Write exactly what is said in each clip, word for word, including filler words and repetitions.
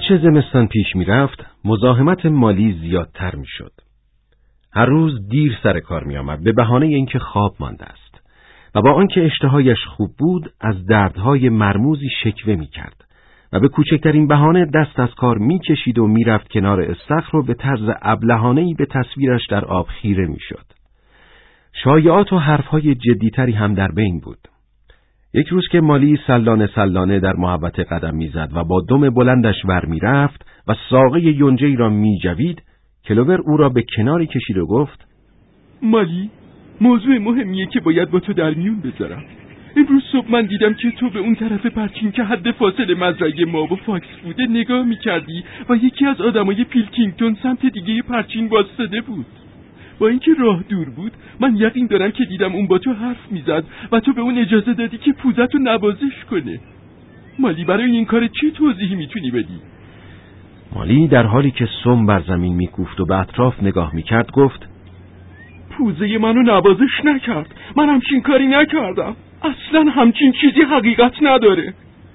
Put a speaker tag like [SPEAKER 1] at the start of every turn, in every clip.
[SPEAKER 1] هرچه زمستان پیش می رفت، مزاحمت مالی زیادتر می شد. هر روز دیر سر کار می آمد به بهانه اینکه خواب مانده است و با آنکه اشتهایش خوب بود از دردهای مرموزی شکوه می کرد و به کوچکترین بهانه دست از کار می کشید و می رفت کنار استخر و به طرز ابلهانه‌ای به تصویرش در آب خیره می شد. شایعات و حرفهای جدیتری هم در بین بود. یک روز که مالی سلانه سلانه در محوطه قدم میزد و با دم بلندش ور میرفت و ساقه یونجه‌ای را میجوید، کلوور او را به کناری کشید و گفت:
[SPEAKER 2] مالی، موضوع مهمیه که باید با تو در میون بذارم. امروز صبح من دیدم که تو به اون طرف پرچین که حد فاصله مزرعه ما و فاکس بوده نگاه میکردی و یکی از آدمای پیلکینگتون سمت دیگه پرچین واسطه بود. با اینکه راه دور بود، من یقین دارم که دیدم اون با تو حرف میزد و تو به اون اجازه دادی که پوزتو نوازش کنه. مالی، برای این کار چی توضیحی میتونی بدی؟
[SPEAKER 1] مالی در حالی که سم بر زمین میکوفت و به اطراف نگاه میکرد گفت:
[SPEAKER 2] پوزه منو نوازش نکرد. من همچین کاری نکردم. اصلا همچین چیزی حقیقت نداره.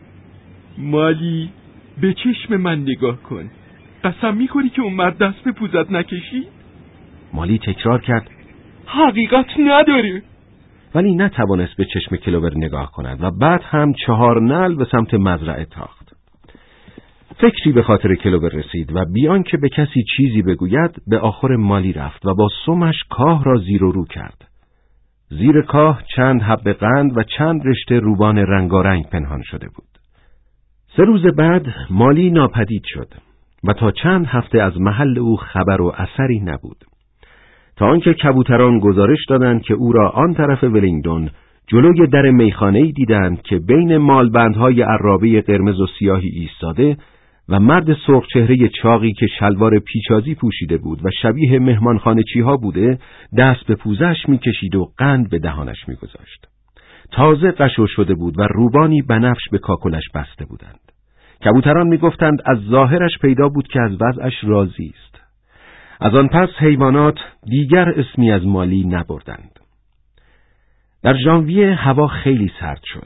[SPEAKER 2] مالی، به چشم من نگاه کن. قسم میخوری که اون مرد دست به پوزت نکشی؟
[SPEAKER 1] مالی تکرار کرد:
[SPEAKER 2] حقیقت نداره.
[SPEAKER 1] ولی نتوانست به چشم کلوور نگاه کند و بعد هم چهار نعل به سمت مزرعه تاخت. فکری به خاطر کلوور رسید و بیان که به کسی چیزی بگوید به آخر مالی رفت و با سمش کاه را زیر و رو کرد. زیر کاه چند حبه قند و چند رشته روبان رنگارنگ پنهان شده بود. سه روز بعد مالی ناپدید شد و تا چند هفته از محل او خبر و اثری نبود، تا آنکه کبوتران گزارش دادند که او را آن طرف ولینگدون جلوی در میخانه‌ای دیدند که بین مالبندهای عرابه قرمز و سیاهی ایستاده و مرد سرخ چهره چاقی که شلوار پیچازی پوشیده بود و شبیه مهمانخانه‌چی‌ها بوده دست به پوزش می‌کشید و قند به دهانش می‌گذاشت. تازه قشو شده بود و روبانی بنفش به کاکلش بسته بودند. کبوتران می‌گفتند از ظاهرش پیدا بود که از وضعش راضی است. از آن پس حیوانات دیگر اسمی از مالی نبردند. در ژانویه هوا خیلی سرد شد.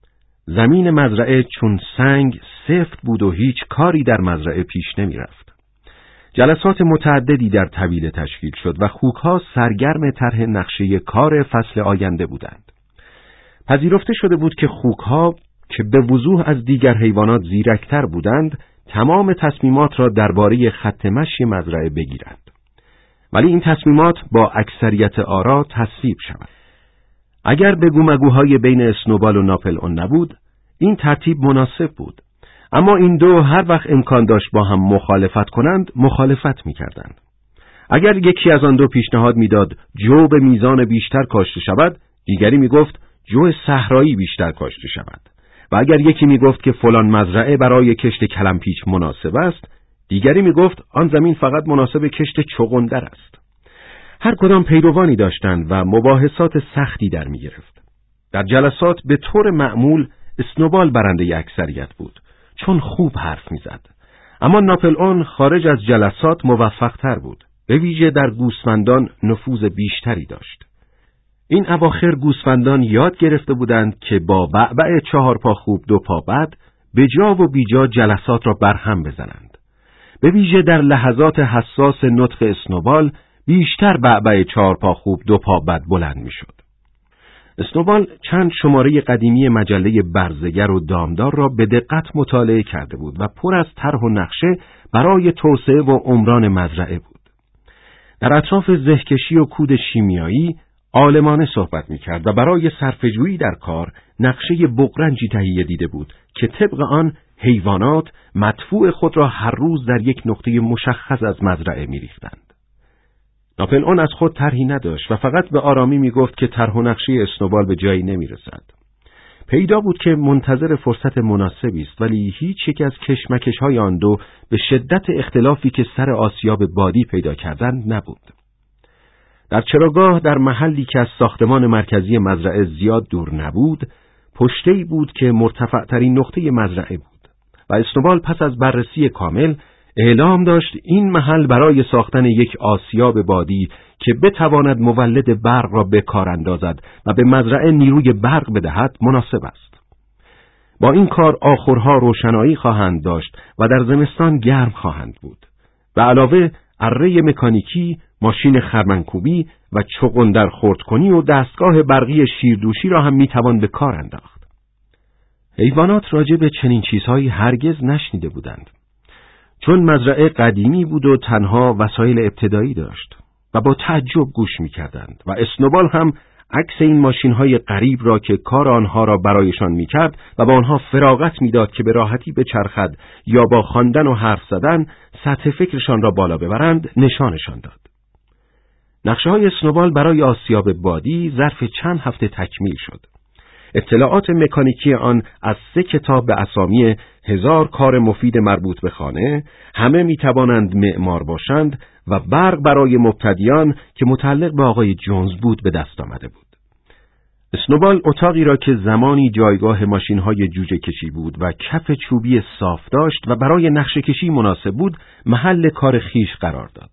[SPEAKER 1] زمین مزرعه چون سنگ سفت بود و هیچ کاری در مزرعه پیش نمی رفت. جلسات متعددی در طویله تشکیل شد و خوکها سرگرم طرح نقشه کار فصل آینده بودند. پذیرفته شده بود که خوکها که به وضوح از دیگر حیوانات زیرکتر بودند تمام تصمیمات را درباره خط مشی مزرعه بگیرند. ولی این تصمیمات با اکثریت آرا تصویب شود. اگر بگو مگوهای بین اسنوبال و ناپل اون نبود، این ترتیب مناسب بود. اما این دو هر وقت امکان داشت با هم مخالفت کنند، مخالفت می‌کردند. اگر یکی از آن دو پیشنهاد می‌داد جو به میزان بیشتر کاشته شود، دیگری می‌گفت جو صحرایی بیشتر کاشته شود. و اگر یکی می‌گفت که فلان مزرعه برای کشت کلمپیچ مناسب است، دیگری می‌گفت آن زمین فقط مناسب کشت چغندر است. هر کدام پیروانی داشتند و مباحثات سختی در می‌گرفت. در جلسات به طور معمول اسنوبال برنده اکثریت بود، چون خوب حرف می‌زد. اما ناپل اون خارج از جلسات موفق‌تر بود، به ویژه در گوسفندان نفوذ بیشتری داشت. این اواخر گوسفندان یاد گرفته بودند که با بعبع چهار پا خوب دو پا بد به جا و بیجا جلسات را برهم بزنند. به ویژه در لحظات حساس نطق اسنوبال بیشتر بعبع چهار پا خوب دو پا بد بلند می شد. اسنوبال چند شماره قدیمی مجله برزگر و دامدار را به دقت مطالعه کرده بود و پر از طرح و نقشه برای توسعه و عمران مزرعه بود. در اطراف زهکشی و کود شیمیایی عالمانه صحبت می‌کرد و برای صرفه‌جویی در کار نقشه بغرنجی تهیه دیده بود که طبق آن حیوانات مدفوع خود را هر روز در یک نقطه مشخص از مزرعه می‌ریختند. ناپل اون از خود طرحی نداشت و فقط به آرامی می‌گفت که طرح و نقشه اسنوبال به جایی نمی‌رسد. پیدا بود که منتظر فرصت مناسبی است، ولی هیچ یک از کشمکش‌های آن دو به شدت اختلافی که سر آسیاب بادی پیدا کردند نبود. در چراگاه در محلی که از ساختمان مرکزی مزرعه زیاد دور نبود، پشته‌ای بود که مرتفع‌ترین نقطه مزرعه بود و اسنوبال پس از بررسی کامل اعلام داشت این محل برای ساختن یک آسیاب بادی که بتواند مولد برق را به کار اندازد و به مزرعه نیروی برق بدهد مناسب است. با این کار آخرها روشنایی خواهند داشت و در زمستان گرم خواهند بود. به علاوه اره مکانیکی، ماشین خرمنکوبی و چغندر خردکنی و دستگاه برقی شیردوشی را هم میتوان به کار انداخت. حیوانات راجع به چنین چیزهایی هرگز نشنیده بودند. چون مزرعه قدیمی بود و تنها وسایل ابتدایی داشت و با تعجب گوش می‌کردند و اسنوبال هم عکس این ماشین‌های غریب را که کار آنها را برایشان می‌کرد و با آنها فراغت می‌داد که به راحتی بچرخد یا با خواندن و حرف زدن سطح فکرشان را بالا ببرند نشانشان داد. نقشه‌های اسنوبال برای آسیاب بادی ظرف چند هفته تکمیل شد. اطلاعات مکانیکی آن از سه کتاب به اسامی هزار کار مفید مربوط به خانه، همه میتوانند معمار باشند و برق برای مبتدیان که متعلق به آقای جونز بود به دست آمده بود. اسنوبال اتاقی را که زمانی جایگاه ماشین‌های جوجه کشی بود و کف چوبی صاف داشت و برای نقشه کشی مناسب بود، محل کار خیش قرار داد.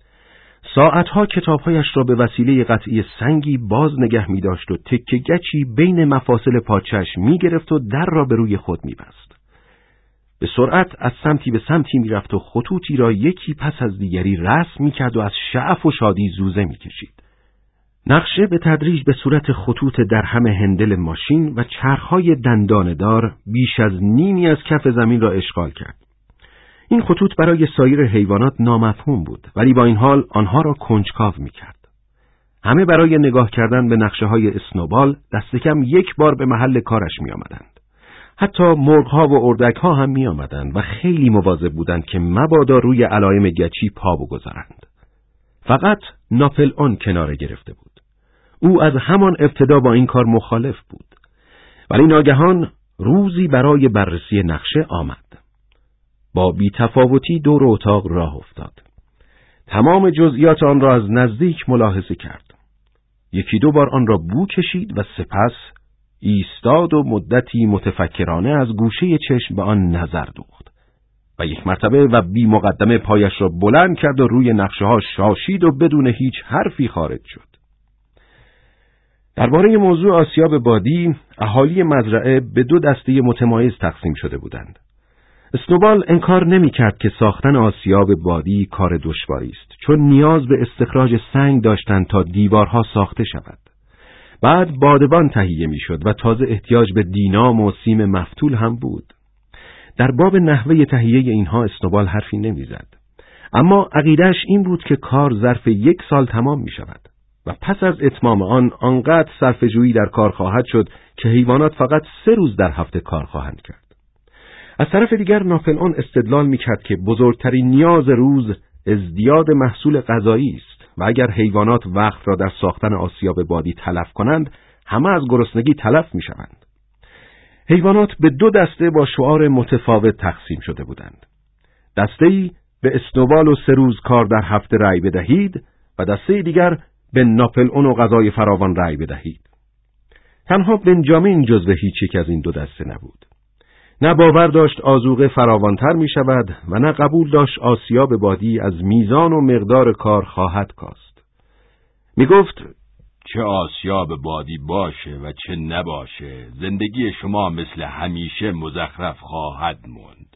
[SPEAKER 1] ساعتها کتابهایش را به وسیله قطعی سنگی باز نگه می داشت و تکه گچی بین مفاصل پاچش می گرفت و در را به روی خود می بست. به سرعت از سمتی به سمتی می رفت و خطوطی را یکی پس از دیگری رسم می کرد و از شعف و شادی زوزه می کشید. نقشه به تدریج به صورت خطوط در همه هندل ماشین و چرخهای دنداندار بیش از نیمی از کف زمین را اشغال کرد. این خطوط برای سایر حیوانات نامفهوم بود، ولی با این حال آنها را کنجکاو می‌کرد. همه برای نگاه کردن به نقشه‌های اسنوبال دست کم یک بار به محل کارش می‌آمدند. حتی مرغ‌ها و اردک‌ها هم می‌آمدند و خیلی مواظب بودند که مبادا روی علائم گچی پا بگذارند. فقط ناپل اون کناره گرفته بود. او از همان ابتدا با این کار مخالف بود. ولی ناگهان روزی برای بررسی نقشه آمد. با بی‌تفاوتی دور اتاق راه افتاد. تمام جزئیات آن را از نزدیک ملاحظه کرد. یکی دو بار آن را بو کشید و سپس ایستاد و مدتی متفکرانه از گوشه چشم به آن نظر دوخت و یک مرتبه و بی مقدمه پایش را بلند کرد و روی نقشه ها شاشید و بدون هیچ حرفی خارج شد. درباره موضوع آسیاب بادی، اهالی مزرعه به دو دسته متمایز تقسیم شده بودند. اسنوبال انکار نمی کرد که ساختن آسیاب بادی کار دشواری است، چون نیاز به استخراج سنگ داشتند تا دیوارها ساخته شود. بعد بادبان تهیه می شد و تازه احتیاج به دینام و سیم مفتول هم بود. در باب نحوه تهیه اینها اسنوبال حرفی نمی زد. اما عقیده‌اش این بود که کار ظرف یک سال تمام می شود و پس از اتمام آن آنقدر صرفه‌جویی در کار خواهد شد که حیوانات فقط سه روز در هفته کار خواهند کرد. از طرف دیگر ناپل اون استدلال می‌کرد که بزرگترین نیاز روز ازدیاد محصول غذایی است و اگر حیوانات وقت را در ساختن آسیاب بادی تلف کنند، همه از گرسنگی تلف می‌شوند. حیوانات به دو دسته با شعار متفاوت تقسیم شده بودند. دسته‌ای به اسنوبال و سه روز کار در هفته رأی بدهید و دسته دیگر به ناپل اون و غذای فراوان رأی بدهید. تنها بنجامین جزو هیچ یک از این دو دسته نبود. نه باور داشت آذوقه فراوانتر می شود و نه قبول داشت آسیاب بادی از میزان و مقدار کار خواهد کاست. می گفت
[SPEAKER 3] چه آسیاب بادی باشه و چه نباشه، زندگی شما مثل همیشه مزخرف خواهد موند.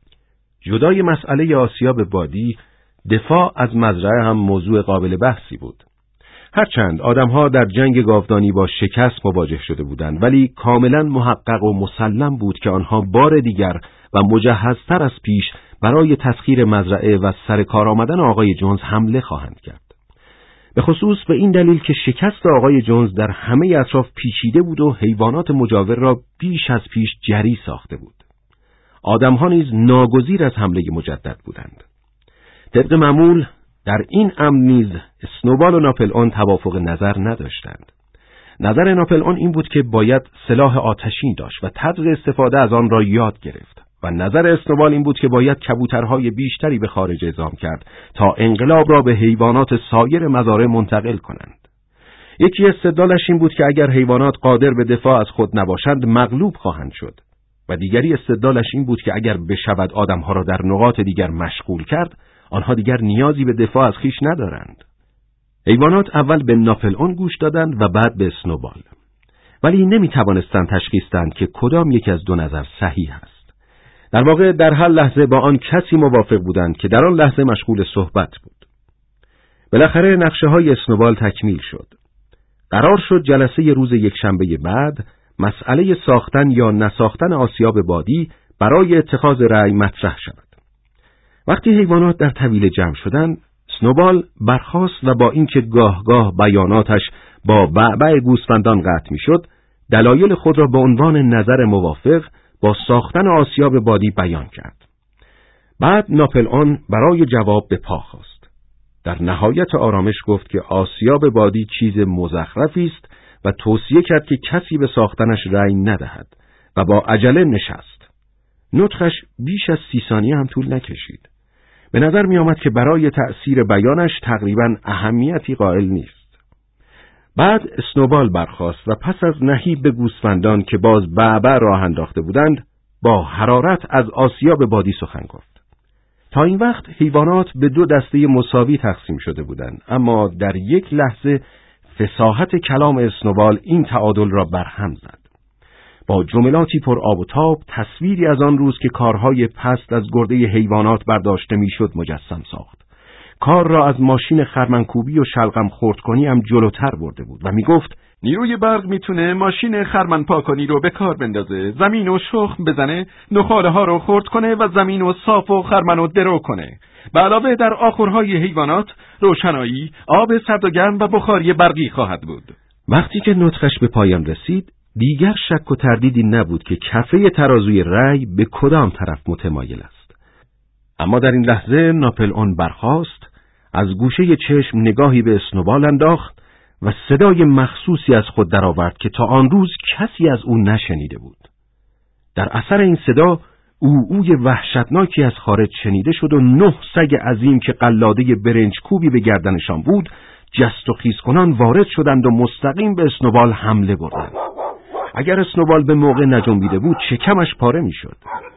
[SPEAKER 1] جدای مسئله آسیاب بادی، دفاع از مزرعه هم موضوع قابل بحثی بود. هرچند آدمها در جنگ گاودانی با شکست مواجه شده بودند، ولی کاملا محقق و مسلم بود که آنها بار دیگر و مجهزتر از پیش برای تسخیر مزرعه و سر کار آمدن آقای جونز حمله خواهند کرد. به خصوص به این دلیل که شکست آقای جونز در همه اطراف پیچیده بود و حیوانات مجاور را بیش از پیش جری ساخته بود. آدمها نیز ناگزیر از حمله مجدد بودند. طبق معمول در این امر نیز اسنوبال و ناپل اون توافق نظر نداشتند. نظر ناپل اون این بود که باید سلاح آتشین داشت و طرز استفاده از آن را یاد گرفت و نظر اسنوبال این بود که باید کبوترهای بیشتری به خارج اعزام کرد تا انقلاب را به حیوانات سایر مزارع منتقل کنند. یکی استدلالش این بود که اگر حیوانات قادر به دفاع از خود نباشند مغلوب خواهند شد و دیگری استدلالش این بود که اگر بشود آدمها را در نقاط دیگر مشغول کرد، آنها دیگر نیازی به دفاع از خیش ندارند. حیوانات اول به ناپل اون گوش دادند و بعد به اسنوبال. ولی نمیتوانستند تشخیص دهند که کدام یک از دو نظر صحیح است. در واقع در هر لحظه با آن کسی موافق بودند که در آن لحظه مشغول صحبت بود. بالاخره نقشه های اسنوبال تکمیل شد. قرار شد جلسه روز یکشنبه بعد مسئله ساختن یا نساختن آسیاب بادی برای اتخاذ رأی مطرح شود. وقتی حیوانات در طویله جمع شدند، اسنوبال برخاست و با اینکه گاه گاه بیاناتش با بعبع گوسفندان قطع میشد، دلایل خود را به عنوان نظر موافق با ساختن آسیاب بادی بیان کرد. بعد ناپلئون برای جواب به پا خاست. در نهایت آرامش گفت که آسیاب بادی چیز مزخرفی است و توصیه کرد که کسی به ساختنش رأی ندهد و با عجله نشست. نطقش بیش از سی ثانیه هم طول نکشید. به نظر می آمد که برای تأثیر بیانش تقریباً اهمیتی قائل نیست. بعد اسنوبال برخاست و پس از نهیب به گوسفندان که باز بعبع راه انداخته بودند، با حرارت از آسیاب بادی سخن گفت. تا این وقت حیوانات به دو دسته مساوی تقسیم شده بودند، اما در یک لحظه فصاحت کلام اسنوبال این تعادل را برهم زد. با جملاتی پر آب و تاب تصویری از آن روز که کارهای پست از گرده حیوانات برداشته میشد مجسم ساخت. کار را از ماشین خرمنکوبی و شلغم خردکنی هم جلوتر برده بود و میگفت
[SPEAKER 2] نیروی برق میتونه ماشین خرمن پاکنی رو به کار بندازه، زمین و شخم بزنه، نخاله ها رو خرد کنه و زمین و صاف و خرمن و درو کنه. به علاوه در آخرهای حیوانات روشنایی، آب سرد و گرم و بخاری برقی خواهد بود.
[SPEAKER 1] وقتی که نطقش به پایان رسید، دیگر شک و تردیدی نبود که کفه ترازوی رأی به کدام طرف متمایل است. اما در این لحظه ناپلئون برخاست، از گوشه چشم نگاهی به اسنوبال انداخت و صدای مخصوصی از خود درآورد که تا آن روز کسی از او نشنیده بود. در اثر این صدا اوعوی وحشتناکی از خارج شنیده شد و نه سگ عظیم که قلاده برنج کوبی به گردنشان بود جست و خیز کنان وارد شدند و مستقیم به اسنوبال حمله بردند. اگر اسنوبال به موقع نجنبیده بود شکمش پاره میشد.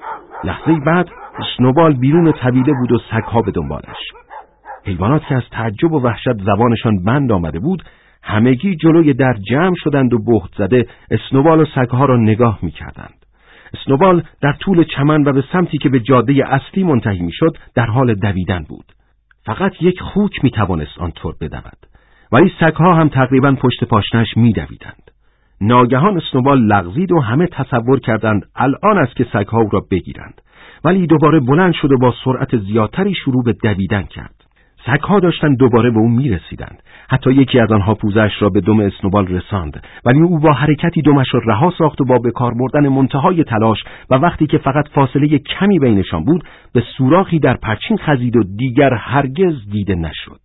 [SPEAKER 1] لحظه بعد اسنوبال بیرون طویله بود و سگها به دنبالش. حیوانات که از تعجب و وحشت زبانشان بند آمده بود همگی جلوی در جمع شدند و بهت زده اسنوبال و سگها را نگاه میکردند. اسنوبال در طول چمن و به سمتی که به جاده اصلی منتهی میشد در حال دویدن بود. فقط یک خوک میتوانست آنطور بدود، ولی سگها هم تقریباً پشت پاشنش میدویدند. ناگهان اسنوبال لغزید و همه تصور کردند الان است که سگها او را بگیرند، ولی دوباره بلند شد و با سرعت زیادتری شروع به دویدن کرد. سگها داشتند دوباره به او میرسیدند. حتی یکی از آنها پوزش را به دم اسنوبال رساند، ولی او با حرکتی دمش را رها ساخت و با به کار بردن منتهای تلاش و وقتی که فقط فاصله کمی بینشان بود به سوراخی در پرچین خزید و دیگر هرگز دیده نشد.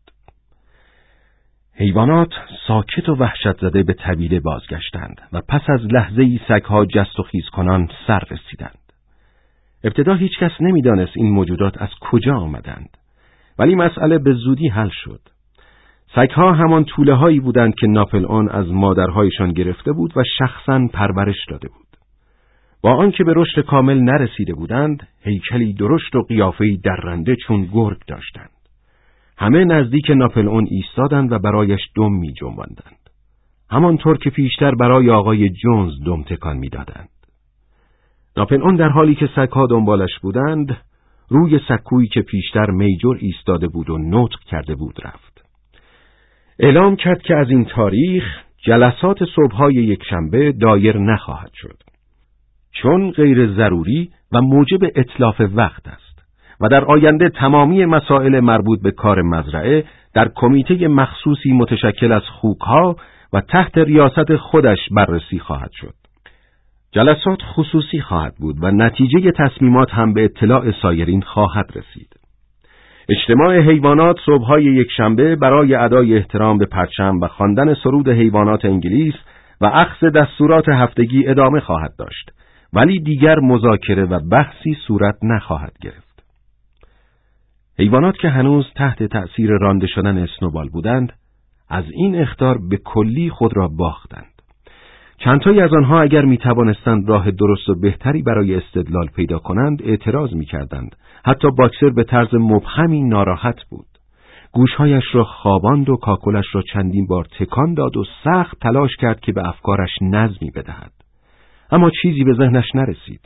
[SPEAKER 1] حیوانات ساکت و وحشت زده به طویله بازگشتند و پس از لحظه‌ای سگها جست و خیز کنان سر رسیدند. ابتدا هیچ کس نمی‌دانست این موجودات از کجا آمدند، ولی مسئله به زودی حل شد. سگها همان توله هایی بودند که ناپلئون از مادرهایشان گرفته بود و شخصاً پرورش داده بود. با آنکه به رشد کامل نرسیده بودند، هیکلی درشت و قیافه‌ای درنده چون گرگ داشتند. همه نزدیک ناپلئون ایستادند و برایش دم می جنباندند، همانطور که پیشتر برای آقای جونز دم تکان می دادند. ناپلئون در حالی که سگها دنبالش بودند، روی سکویی که پیشتر میجر ایستاده بود و نطق کرده بود رفت. اعلام کرد که از این تاریخ جلسات صبح‌های یکشنبه دایر نخواهد شد، چون غیر ضروری و موجب اتلاف وقت است و در آینده تمامی مسائل مربوط به کار مزرعه در کمیته مخصوصی متشکل از خوک‌ها و تحت ریاست خودش بررسی خواهد شد. جلسات خصوصی خواهد بود و نتیجه تصمیمات هم به اطلاع سایرین خواهد رسید. اجتماع حیوانات صبح‌های یکشنبه برای ادای احترام به پرچم و خواندن سرود حیوانات انگلیس و اخذ دستورات هفتگی ادامه خواهد داشت، ولی دیگر مذاکره و بحثی صورت نخواهد گرفت. حیوانات که هنوز تحت تأثیر رانده شدن اسنوبال بودند، از این اخطار به کلی خود را باختند. چندتایی از آنها اگر می توانستند راه درست و بهتری برای استدلال پیدا کنند اعتراض می کردند. حتی باکسر به طرز مبهمی ناراحت بود. گوشهایش را خواباند و کاکلش را چندین بار تکان داد و سخت تلاش کرد که به افکارش نظمی بدهد. اما چیزی به ذهنش نرسید.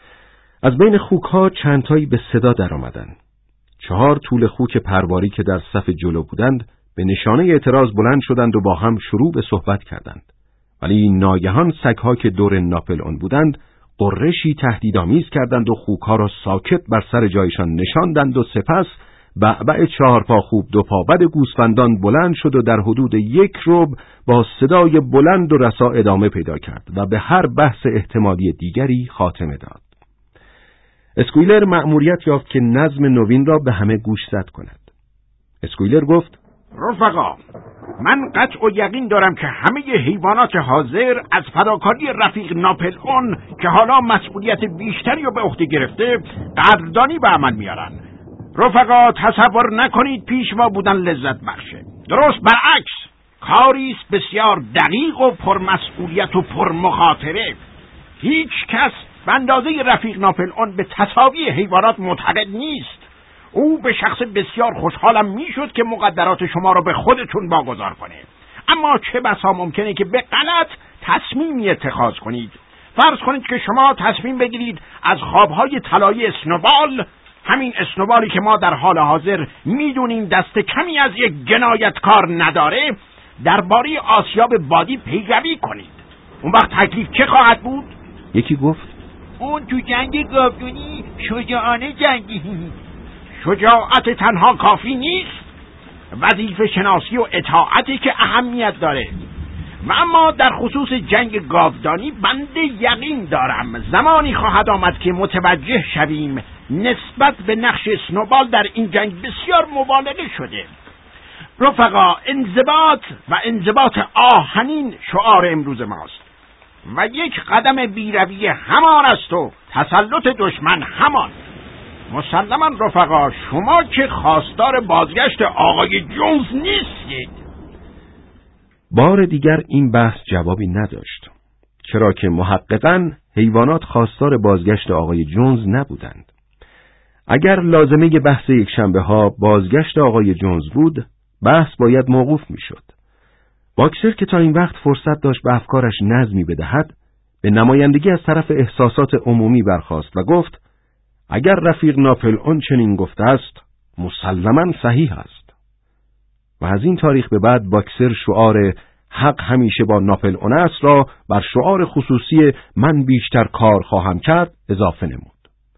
[SPEAKER 1] از بین خوکها چندتایی به صدا در آمدند. چهار طول خوک پرواری که در صف جلو بودند به نشانه اعتراض بلند شدند و با هم شروع به صحبت کردند. ولی ناگهان سگها که دور ناپلئون بودند غرشی تهدیدآمیز کردند و خوکها را ساکت بر سر جایشان نشاندند و سپس بعبع چهار پا خوب دو پا بد گوسفندان بلند شد و در حدود یک ربع با صدای بلند و رسا ادامه پیدا کرد و به هر بحث احتمالی دیگری خاتمه داد. اسکویلر مأموریت یافت که نظم نوین را به همه گوشزد کند. اسکویلر گفت:
[SPEAKER 4] رفقا، من قطع و یقین دارم که همه حیوانات حاضر از فداکاری رفیق ناپلئون که حالا مسئولیت بیشتری رو به عهده گرفته قدردانی به عمل میارن. رفقا، تصور نکنید پیش ما بودن لذت بخشه. درست برعکس، کاری است بسیار دقیق و پرمسئولیت و پرمخاطره. هیچ کس به اندازه رفیق ناپلئون به تساوی حیوانات معتقد نیست. او به شخص بسیار خوشحالم میشد که مقدرات شما را به خودتون واگذار کنه. اما چه بسا ممکنه که به غلط تصمیمی اتخاذ کنید. فرض کنید که شما تصمیم بگیرید از خوابهای طلایی اسنوبال، همین اسنوبالی که ما در حال حاضر میدونیم دست کمی از یک جنایتکار نداره، درباره آسیاب بادی پیروی کنید. اون وقت تکلیف چه خواهد بود؟
[SPEAKER 1] یکی گفت:
[SPEAKER 5] اون تو جنگ گاودونی شجاعانه جنگی.
[SPEAKER 4] شجاعت تنها کافی نیست، وظیفه شناسی و اطاعتی که اهمیت داره. و اما در خصوص جنگ گاودانی بنده یقین دارم زمانی خواهد آمد که متوجه شویم نسبت به نقش اسنوبال در این جنگ بسیار مبالغه شده. رفقا، انضباط و انضباط آهنین شعار امروز ماست و یک قدم بیروی همان است و تسلط دشمن همان. مسلماً رفقا، شما که خواستار بازگشت آقای جونز نیستید.
[SPEAKER 1] بار دیگر این بحث جوابی نداشت، چرا که محققاً حیوانات خواستار بازگشت آقای جونز نبودند. اگر لازمه بحث یک شنبه ها بازگشت آقای جونز بود، بحث باید موقوف می شد. باکسر که تا این وقت فرصت داشت به افکارش نظمی بدهد، به نمایندگی از طرف احساسات عمومی برخاست و گفت: اگر رفیق ناپلئون چنین گفته است، مسلماً صحیح است. و از این تاریخ به بعد باکسر شعار حق همیشه با ناپلئون است را بر شعار خصوصی من بیشتر کار خواهم کرد اضافه نمود.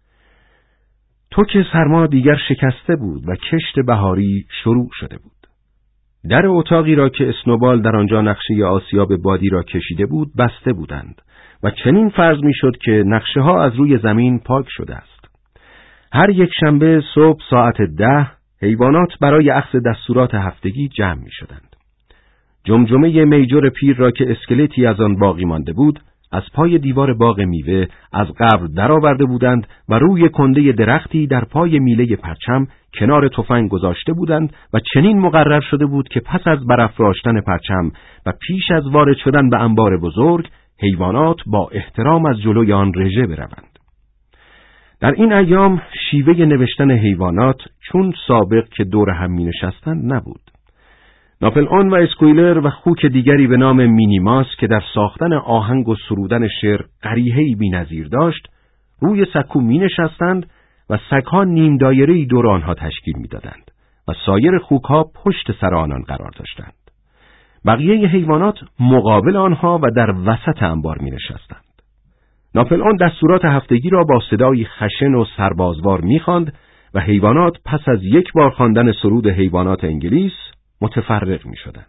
[SPEAKER 1] توک سرما دیگر شکسته بود و کشت بهاری شروع شده بود. در اتاقی را که اسنوبال در آنجا نقشه آسیاب بادی را کشیده بود بسته بودند و چنین فرض می شد که نقشه ها از روی زمین پاک شده است. هر یک شنبه صبح ساعت ده حیوانات برای اخذ دستورات هفتگی جمع می شدند. جمجمه میجور پیر را که اسکلتی از آن باقی مانده بود از پای دیوار باغ میوه از قبر درآورده بودند و روی کنده درختی در پای میله پرچم کنار تفنگ گذاشته بودند و چنین مقرر شده بود که پس از برافراشتن پرچم و پیش از وارد شدن به انبار بزرگ حیوانات با احترام از جلوی آن رژه بروند. در این ایام شیوه نوشتن حیوانات چون سابق که دور هم می نشستند نبود. ناپلئون و اسکویلر و خوک دیگری به نام مینیماس که در ساختن آهنگ و سرودن شعر قریحه‌ای بی‌نظیر داشت، روی سکو می نشستند و سگ‌ها نیم دایره‌ای دور آنها تشکیل می دادند و سایر خوک‌ها پشت سر آنان قرار داشتند. بقیه حیوانات مقابل آنها و در وسط انبار می نشستند. ناپلئون دستورات هفتگی را با صدای خشن و سربازوار می خواند و حیوانات پس از یک بار خواندن سرود حیوانات انگلیس متفرق می شدند.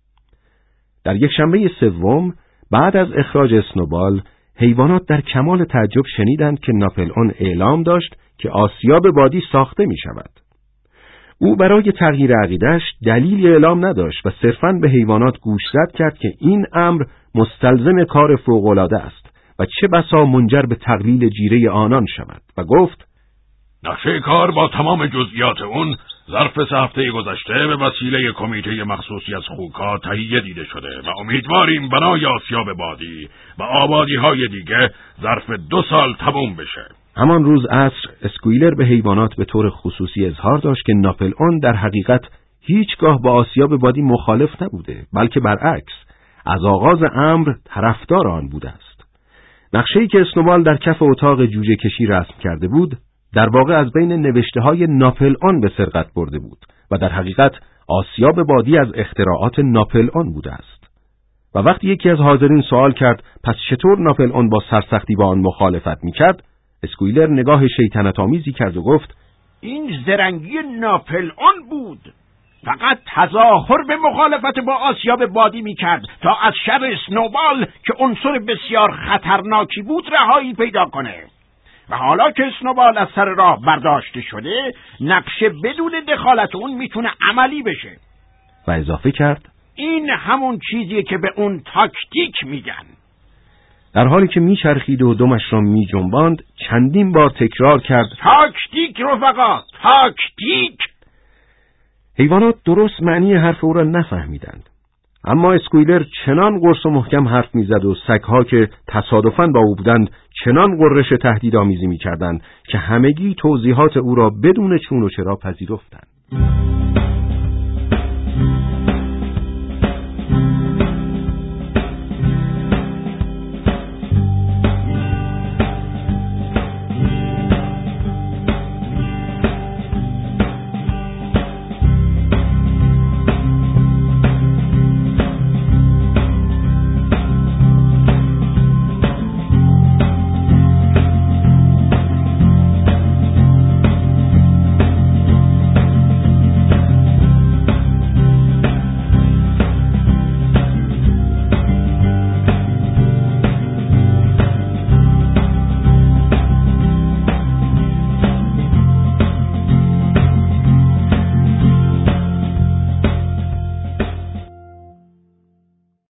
[SPEAKER 1] در یک شنبه سوم بعد از اخراج اسنوبال حیوانات در کمال تعجب شنیدند که ناپلئون اعلام داشت که آسیاب بادی ساخته می شود. او برای تغییر عقیده‌اش دلیلی اعلام نداشت و صرفاً به حیوانات گوشزد کرد که این امر مستلزم کار فوق‌العاده است و چه بسا منجر به تقلیل جیره آنان شود و گفت:
[SPEAKER 3] نقشه کار با تمام جزئیات اون ظرف سه هفته گذشته به وسیله کمیته مخصوصی از خوکا تهیه دیده شده و امیدواریم بنای آسیاب بادی و آبادی های دیگه ظرف دو سال تموم بشه.
[SPEAKER 1] همان روز عصر اسکویلر به حیوانات به طور خصوصی اظهار داشت که ناپلئون در حقیقت هیچگاه با آسیاب بادی مخالف نبوده، بلکه برعکس از آغاز امر طرفدار آن بوده است. نقشه‌ای که اسنوبال در کف اتاق جوجه کشی رسم کرده بود، در واقع از بین نوشته‌های ناپل اون به سرقت برده بود و در حقیقت آسیاب بادی از اختراعات ناپل اون بوده است. و وقتی یکی از حاضرین سوال کرد پس چطور ناپل اون با سرسختی با آن مخالفت می‌کرد، اسکویلر نگاه شیطنت آمیزی کرد و گفت:
[SPEAKER 4] این زرنگی ناپل اون بود. فقط تظاهر به مخالفت با آسیاب بادی میکرد تا از شر اسنوبال که عنصر بسیار خطرناکی بود رهایی پیدا کنه. و حالا که اسنوبال از سر راه برداشته شده، نقشه بدون دخالت اون میتونه عملی بشه.
[SPEAKER 1] و اضافه کرد:
[SPEAKER 4] این همون چیزیه که به اون تاکتیک میگن.
[SPEAKER 1] در حالی که میچرخید و دمش را میجنباند، چندین بار تکرار کرد:
[SPEAKER 4] تاکتیک رفقا، تاکتیک.
[SPEAKER 1] حیوانات درست معنی حرف او را نفهمیدند، اما اسکویلر چنان قرص و محکم حرف میزد و سگها که تصادفاً با او بودند چنان غرش تهدیدآمیزی میکردند که همگی توضیحات او را بدون چون و چرا پذیرفتند.